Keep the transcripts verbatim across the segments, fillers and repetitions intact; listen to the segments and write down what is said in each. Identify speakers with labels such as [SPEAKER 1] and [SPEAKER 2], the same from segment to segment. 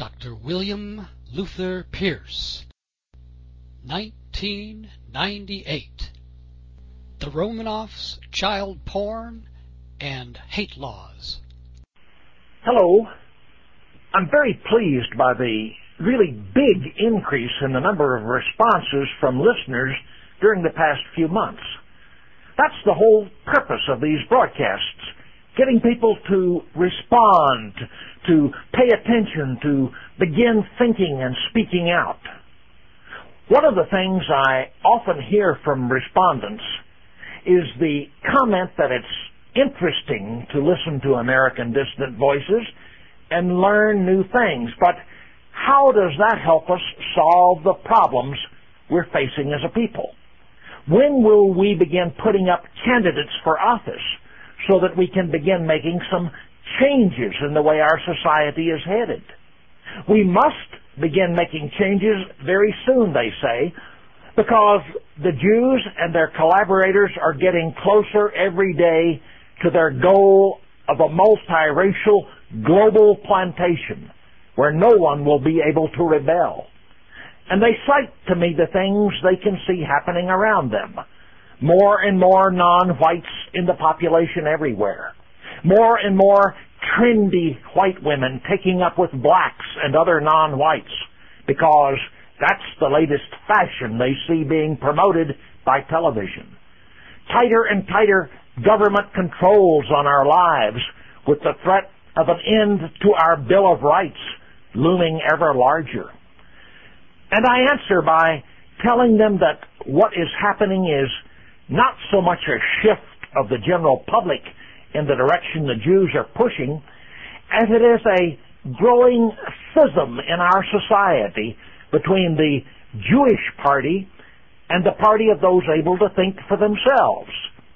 [SPEAKER 1] Doctor William Luther Pierce, nineteen ninety-eight. The Romanovs, Child Porn, and Hate Laws.
[SPEAKER 2] Hello. I'm very pleased by the really big increase in the number of responses from listeners during the past few months. That's the whole purpose of these broadcasts, getting people to respond, to pay attention, to begin thinking and speaking out. One of the things I often hear from respondents is the comment that it's interesting to listen to American Dissident Voices and learn new things, but how does that help us solve the problems we're facing as a people? When will we begin putting up candidates for office so that we can begin making some changes in the way our society is headed? We must begin making changes very soon, they say, because the Jews and their collaborators are getting closer every day to their goal of a multiracial global plantation where no one will be able to rebel. And they cite to me the things they can see happening around them. More and more non-whites in the population everywhere. More and more trendy white women taking up with blacks and other non-whites because that's the latest fashion they see being promoted by television. Tighter and tighter government controls on our lives with the threat of an end to our Bill of Rights looming ever larger. And I answer by telling them that what is happening is not so much a shift of the general public in the direction the Jews are pushing, as it is a growing schism in our society between the Jewish party and the party of those able to think for themselves.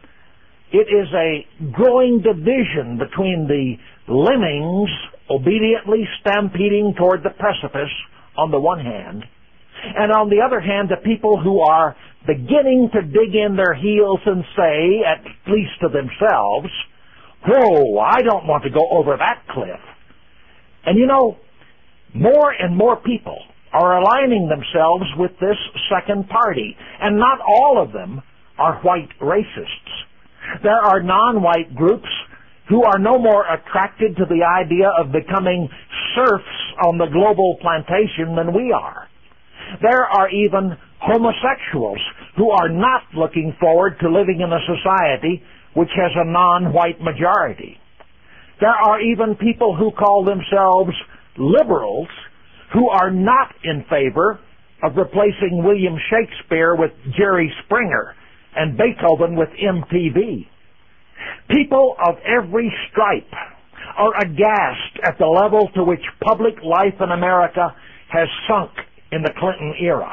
[SPEAKER 2] It is a growing division between the lemmings obediently stampeding toward the precipice on the one hand, and on the other hand, the people who are beginning to dig in their heels and say, at least to themselves, "Whoa, I don't want to go over that cliff." And you know, more and more people are aligning themselves with this second party, and not all of them are white racists. There are non-white groups who are no more attracted to the idea of becoming serfs on the global plantation than we are. There are even homosexuals who are not looking forward to living in a society which has a non-white majority. There are even people who call themselves liberals who are not in favor of replacing William Shakespeare with Jerry Springer and Beethoven with M T V. People of every stripe are aghast at the level to which public life in America has sunk in the Clinton era.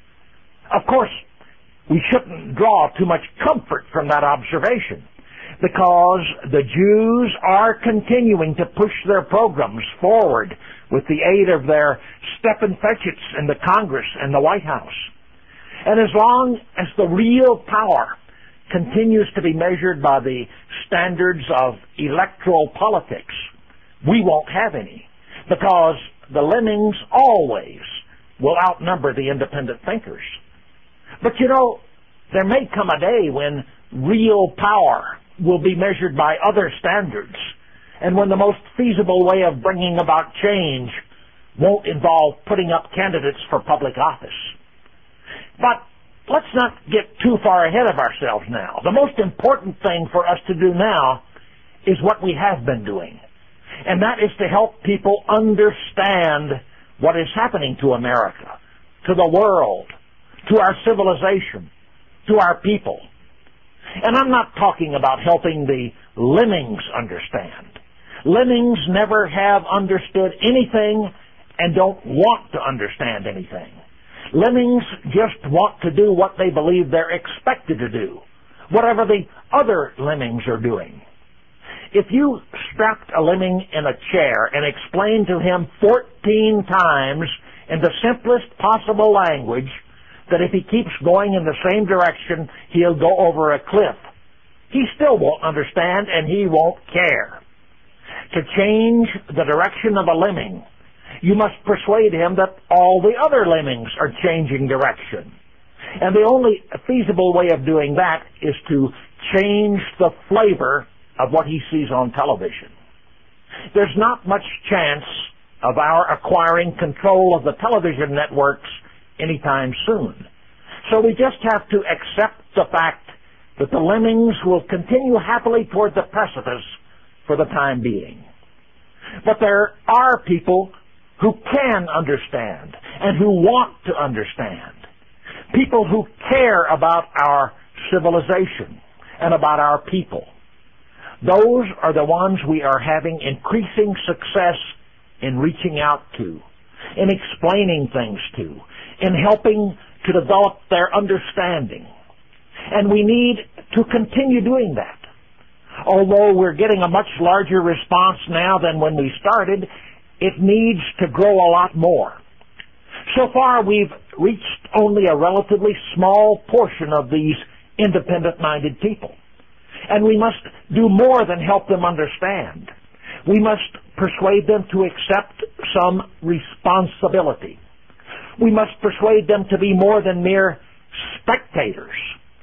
[SPEAKER 2] Of course, we shouldn't draw too much comfort from that observation, because the Jews are continuing to push their programs forward with the aid of their Steppenfetchits in the Congress and the White House. And as long as the real power continues to be measured by the standards of electoral politics, we won't have any, because the lemmings always will outnumber the independent thinkers. But you know, there may come a day when real power will be measured by other standards, and when the most feasible way of bringing about change won't involve putting up candidates for public office. But let's not get too far ahead of ourselves now. The most important thing for us to do now is what we have been doing, and that is to help people understand what is happening to America, to the world, to our civilization, to our people. And I'm not talking about helping the lemmings understand. Lemmings never have understood anything and don't want to understand anything. Lemmings just want to do what they believe they're expected to do, whatever the other lemmings are doing. If you strapped a lemming in a chair and explained to him fourteen times in the simplest possible language that if he keeps going in the same direction, he'll go over a cliff, he still won't understand and he won't care. To change the direction of a lemming You must persuade him that all the other lemmings are changing direction. And the only feasible way of doing that is to change the flavor of what he sees on television. There's not much chance of our acquiring control of the television networks anytime soon. So we just have to accept the fact that the lemmings will continue happily toward the precipice for the time being. But there are people who can understand and who want to understand. People who care about our civilization and about our people. Those are the ones we are having increasing success in reaching out to, in explaining things to, in helping to develop their understanding. And we need to continue doing that. Although we're getting a much larger response now than when we started, it needs to grow a lot more. So far, we've reached only a relatively small portion of these independent-minded people. And we must do more than help them understand. We must persuade them to accept some responsibility. We must persuade them to be more than mere spectators.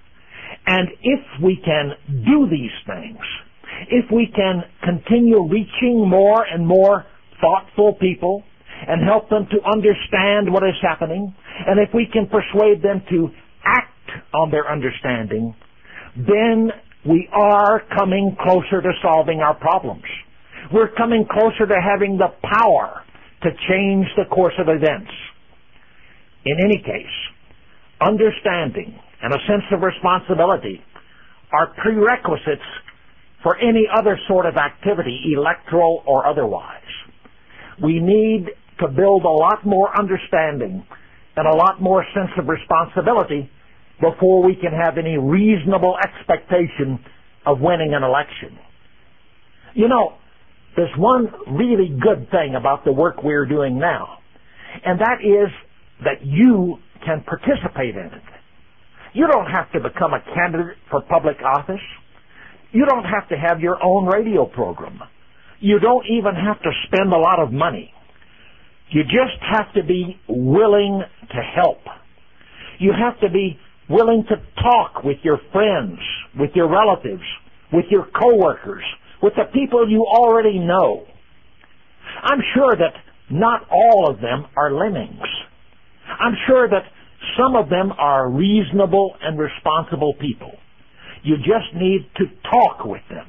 [SPEAKER 2] And if we can do these things, if we can continue reaching more and more thoughtful people and help them to understand what is happening, and if we can persuade them to act on their understanding, then we are coming closer to solving our problems. We're coming closer to having the power to change the course of events. In any case, understanding and a sense of responsibility are prerequisites for any other sort of activity, electoral or otherwise. We need to build a lot more understanding and a lot more sense of responsibility before we can have any reasonable expectation of winning an election. You know, there's one really good thing about the work we're doing now, and that is that you can participate in it. You don't have to become a candidate for public office. You don't have to have your own radio program. You don't even have to spend a lot of money. You just have to be willing to help. You have to be willing to talk with your friends, with your relatives, with your coworkers, with the people you already know. I'm sure that not all of them are lemmings. I'm sure that some of them are reasonable and responsible people. You just need to talk with them.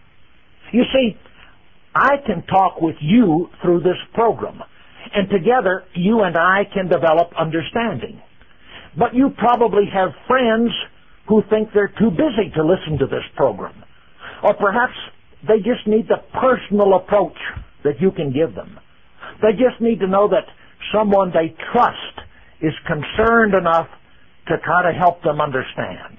[SPEAKER 2] You see, I can talk with you through this program, and together you and I can develop understanding. But you probably have friends who think they're too busy to listen to this program. Or perhaps they just need the personal approach that you can give them. They just need to know that someone they trust is concerned enough to try to help them understand.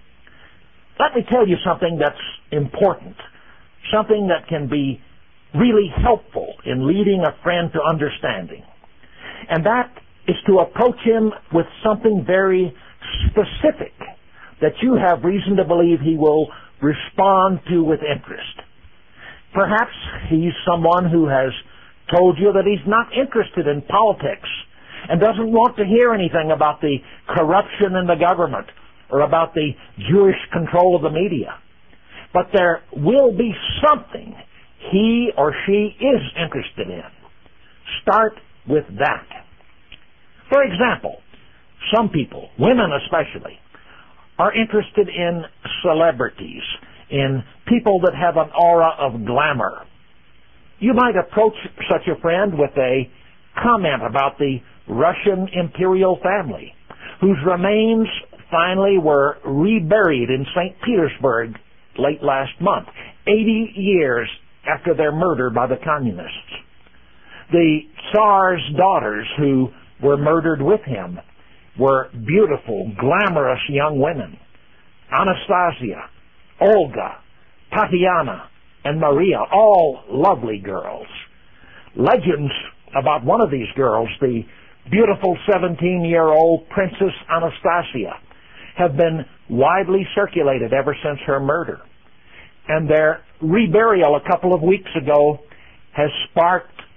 [SPEAKER 2] Let me tell you something that's important, something that can be really helpful in leading a friend to understanding. And that is to approach him with something very specific that you have reason to believe he will respond to with interest. Perhaps he's someone who has told you that he's not interested in politics and doesn't want to hear anything about the corruption in the government or about the Jewish control of the media. But there will be something he or she is interested in. Start with that. For example, some people, women especially, are interested in celebrities, in people that have an aura of glamour. You might approach such a friend with a comment about the Russian imperial family, whose remains finally were reburied in Saint Petersburg late last month, eighty years after their murder by the communists. The Tsar's daughters who were murdered with him were beautiful, glamorous young women. Anastasia, Olga, Tatiana, and Maria, all lovely girls. Legends about one of these girls, the beautiful seventeen-year-old Princess Anastasia, have been widely circulated ever since her murder. And their reburial a couple of weeks ago has sparked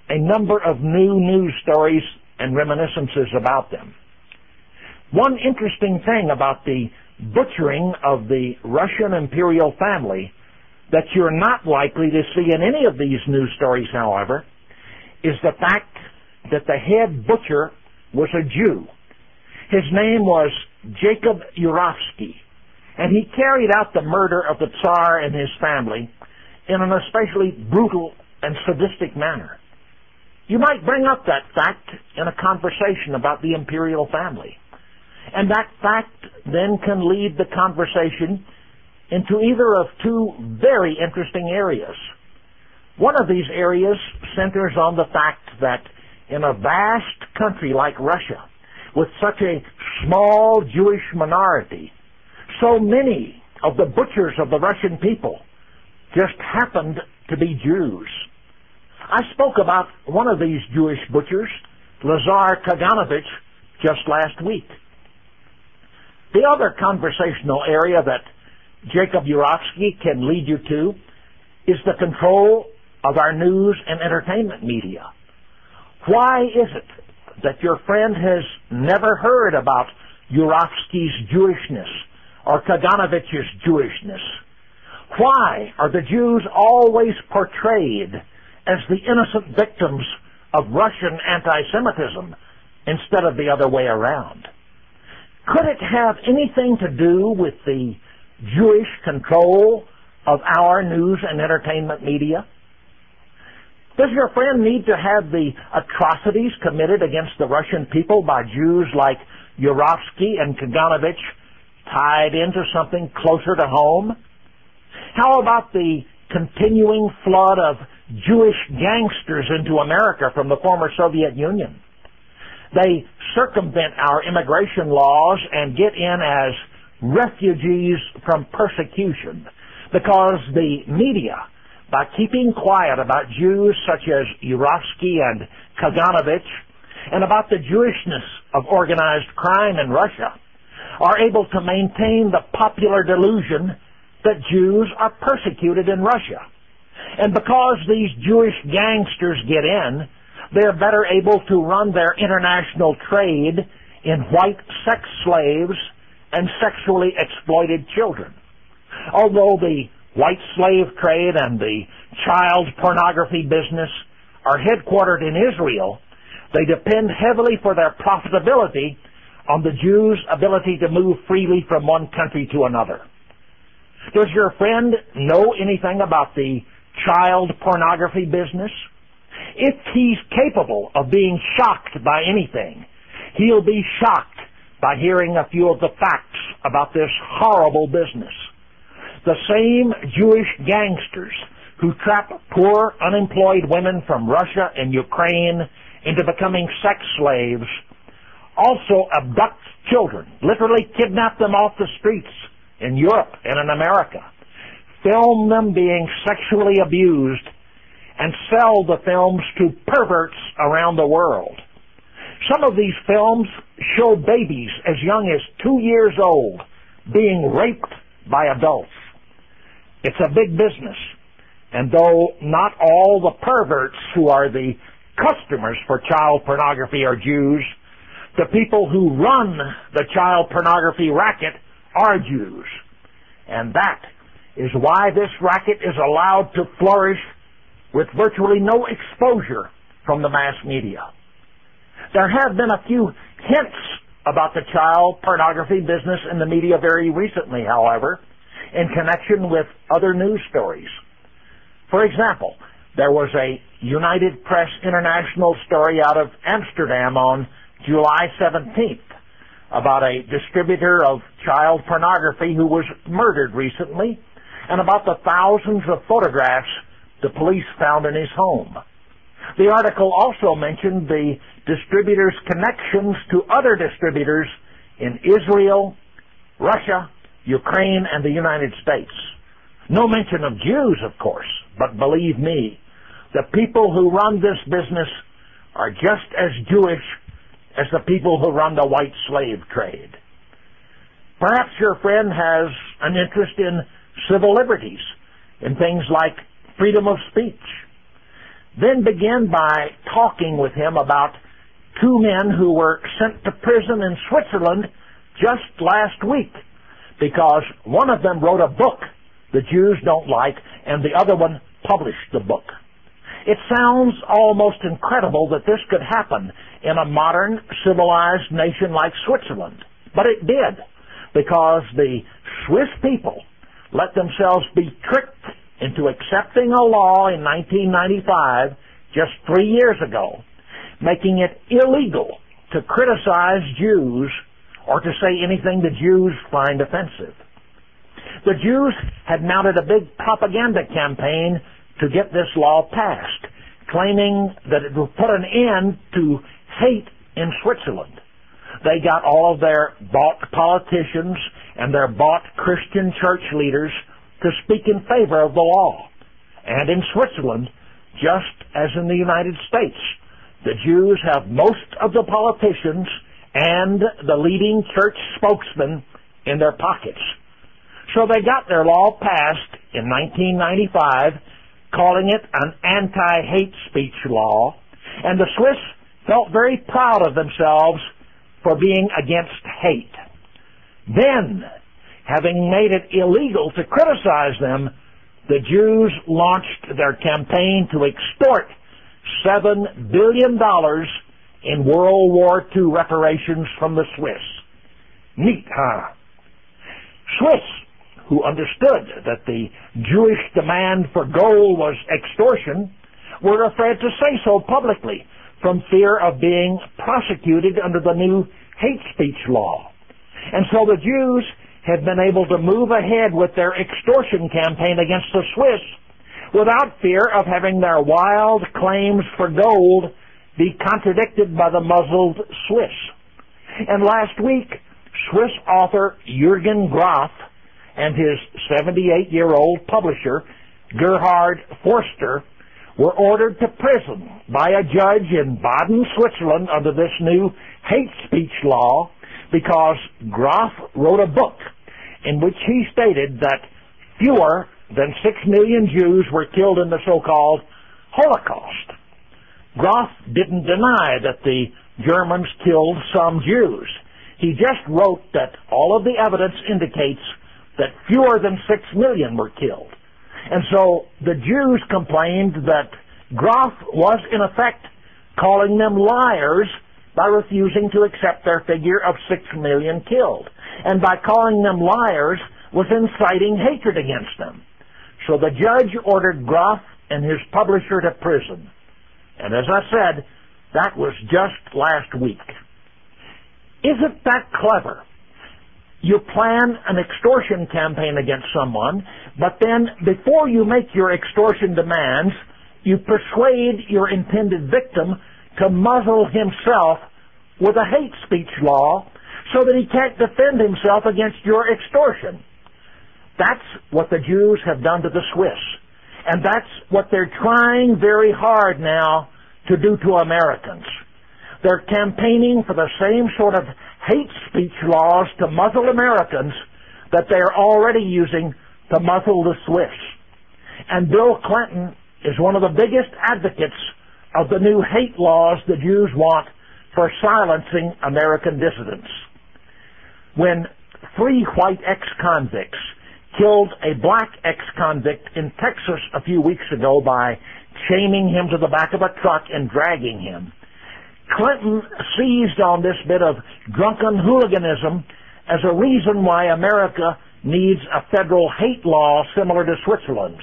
[SPEAKER 2] a number of new news stories and reminiscences about them. One interesting thing about the butchering of the Russian imperial family that you're not likely to see in any of these news stories, however, is the fact that the head butcher was a Jew. His name was Jacob Yurovsky, and he carried out the murder of the Tsar and his family in an especially brutal and sadistic manner. You might bring up that fact in a conversation about the imperial family, and that fact then can lead the conversation into either of two very interesting areas. One of these areas centers on the fact that in a vast country like Russia, with such a small Jewish minority, so many of the butchers of the Russian people just happened to be Jews. I spoke about one of these Jewish butchers, Lazar Kaganovich, just last week. The other conversational area that Jacob Yurovsky can lead you to is the control of our news and entertainment media. Why is it that your friend has never heard about Yurovsky's Jewishness or Kaganovich's Jewishness? Why are the Jews always portrayed as the innocent victims of Russian anti-Semitism instead of the other way around? Could it have anything to do with the Jewish control of our news and entertainment media? Does your friend need to have the atrocities committed against the Russian people by Jews like Yurovsky and Kaganovich tied into something closer to home? How about the continuing flood of Jewish gangsters into America from the former Soviet Union? They circumvent our immigration laws and get in as refugees from persecution because the media, by keeping quiet about Jews such as Yurovsky and Kaganovich and about the Jewishness of organized crime in Russia, are able to maintain the popular delusion that Jews are persecuted in Russia. And because these Jewish gangsters get in, they're better able to run their international trade in white sex slaves and sexually exploited children. Although the white slave trade and the child pornography business are headquartered in Israel, they depend heavily for their profitability on the Jews' ability to move freely from one country to another. Does your friend know anything about the child pornography business? If he's capable of being shocked by anything, he'll be shocked by hearing a few of the facts about this horrible business. The same Jewish gangsters who trap poor, unemployed women from Russia and Ukraine into becoming sex slaves also abduct children, literally kidnap them off the streets in Europe and in America, film them being sexually abused, and sell the films to perverts around the world. Some of these films show babies as young as two years old being raped by adults. It's a big business, and though not all the perverts who are the customers for child pornography are Jews, the people who run the child pornography racket are Jews. And that is why this racket is allowed to flourish with virtually no exposure from the mass media. There have been a few hints about the child pornography business in the media very recently, however, in connection with other news stories. For example, there was a United Press International story out of Amsterdam on July seventeenth about a distributor of child pornography who was murdered recently, and about the thousands of photographs the police found in his home. The article also mentioned the distributor's connections to other distributors in Israel, Russia, Ukraine, and the United States. No mention of Jews, of course, but believe me, the people who run this business are just as Jewish as the people who run the white slave trade. Perhaps your friend has an interest in civil liberties, in things like freedom of speech. then began by talking with him about two men who were sent to prison in Switzerland just last week because one of them wrote a book the Jews don't like and the other one published the book. It sounds almost incredible that this could happen in a modern, civilized nation like Switzerland. But it did, because the Swiss people let themselves be tricked into accepting a law in nineteen ninety-five, just three years ago, making it illegal to criticize Jews or to say anything the Jews find offensive. The Jews had mounted a big propaganda campaign to get this law passed, claiming that it would put an end to hate in Switzerland. They got all of their bought politicians and their bought Christian church leaders to speak in favor of the law. And in Switzerland, just as in the United States, the Jews have most of the politicians and the leading church spokesmen in their pockets. So they got their law passed in nineteen ninety-five, calling it an anti-hate speech law, and the Swiss felt very proud of themselves for being against hate. Then, having made it illegal to criticize them, the Jews launched their campaign to extort seven billion dollars in World War Two reparations from the Swiss. Neat, huh? Swiss, who understood that the Jewish demand for gold was extortion, were afraid to say so publicly from fear of being prosecuted under the new hate speech law. And so the Jews had been able to move ahead with their extortion campaign against the Swiss without fear of having their wild claims for gold be contradicted by the muzzled Swiss. And last week, Swiss author Jürgen Graf and his seventy-eight-year-old publisher, Gerhard Forster, were ordered to prison by a judge in Baden, Switzerland, under this new hate speech law because Graf wrote a book in which he stated that fewer than six million Jews were killed in the so-called Holocaust. Graf didn't deny that the Germans killed some Jews. He just wrote that all of the evidence indicates that fewer than six million were killed. And so the Jews complained that Graf was in effect calling them liars by refusing to accept their figure of six million killed. And by calling them liars was inciting hatred against them. So the judge ordered Graf and his publisher to prison. And as I said, that was just last week. Isn't that clever? You plan an extortion campaign against someone, but then before you make your extortion demands, you persuade your intended victim to muzzle himself with a hate speech law so that he can't defend himself against your extortion. That's what the Jews have done to the Swiss. And that's what they're trying very hard now to do to Americans. They're campaigning for the same sort of hate speech laws to muzzle Americans that they are already using to muzzle the Swiss. And Bill Clinton is one of the biggest advocates of the new hate laws the Jews want for silencing American dissidents. When three white ex-convicts killed a black ex-convict in Texas a few weeks ago by chaining him to the back of a truck and dragging him, Clinton seized on this bit of drunken hooliganism as a reason why America needs a federal hate law similar to Switzerland's.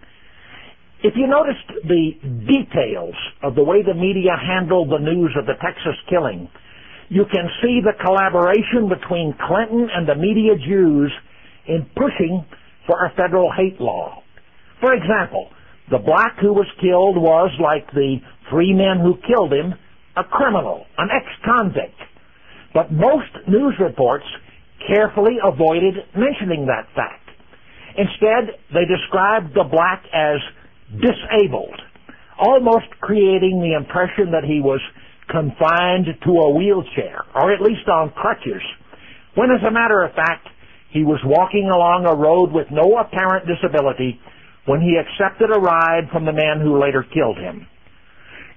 [SPEAKER 2] If you noticed the details of the way the media handled the news of the Texas killing, you can see the collaboration between Clinton and the media Jews in pushing for a federal hate law. For example, the black who was killed was, like the three men who killed him, a criminal, an ex-convict. But most news reports carefully avoided mentioning that fact. Instead, they described the black as disabled, almost creating the impression that he was confined to a wheelchair, or at least on crutches, when as a matter of fact, he was walking along a road with no apparent disability when he accepted a ride from the man who later killed him.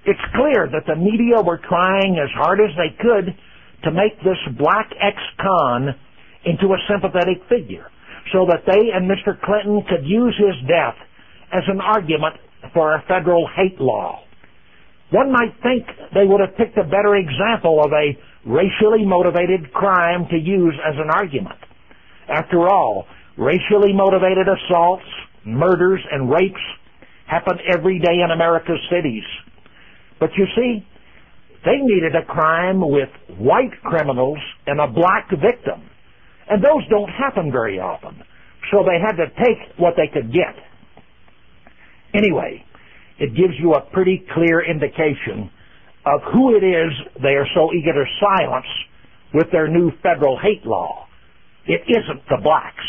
[SPEAKER 2] It's clear that the media were trying as hard as they could to make this black ex-con into a sympathetic figure so that they and Mister Clinton could use his death as an argument for a federal hate law. One might think they would have picked a better example of a racially motivated crime to use as an argument. After all, racially motivated assaults, murders, and rapes happen every day in America's cities. But you see, they needed a crime with white criminals and a black victim. And those don't happen very often. So they had to take what they could get. Anyway, it gives you a pretty clear indication of who it is they are so eager to silence with their new federal hate law. It isn't the blacks.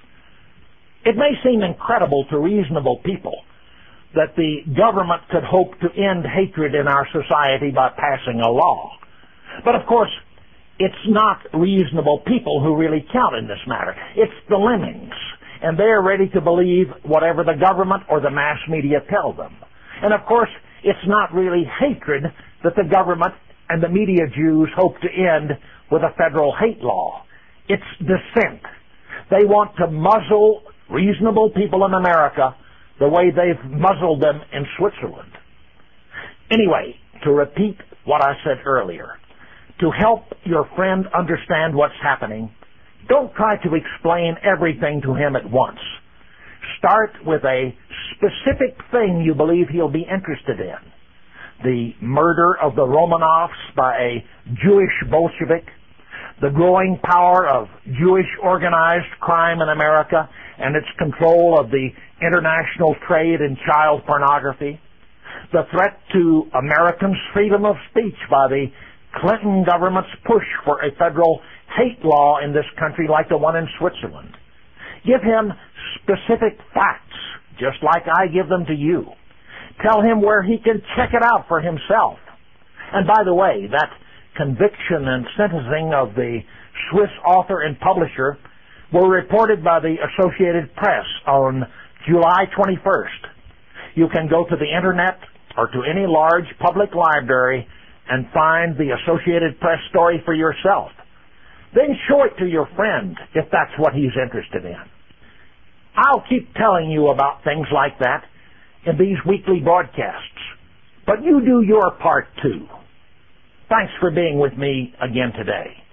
[SPEAKER 2] It may seem incredible to reasonable people that the government could hope to end hatred in our society by passing a law. But of course, it's not reasonable people who really count in this matter. It's the lemmings, and they're ready to believe whatever the government or the mass media tell them. And of course, it's not really hatred that the government and the media Jews hope to end with a federal hate law. It's dissent. They want to muzzle reasonable people in America the way they've muzzled them in Switzerland. Anyway, to repeat what I said earlier, to help your friend understand what's happening, don't try to explain everything to him at once. Start with a specific thing you believe he'll be interested in. The murder of the Romanovs by a Jewish Bolshevik, the growing power of Jewish organized crime in America and its control of the international trade in child pornography, the threat to Americans' freedom of speech by the Clinton government's push for a federal hate law in this country like the one in Switzerland. Give him specific facts, just like I give them to you. Tell him where he can check it out for himself. And by the way, that conviction and sentencing of the Swiss author and publisher were reported by the Associated Press on July twenty-first. You can go to the internet or to any large public library and find the Associated Press story for yourself. Then show it to your friend if that's what he's interested in. I'll keep telling you about things like that in these weekly broadcasts, but you do your part too. Thanks for being with me again today.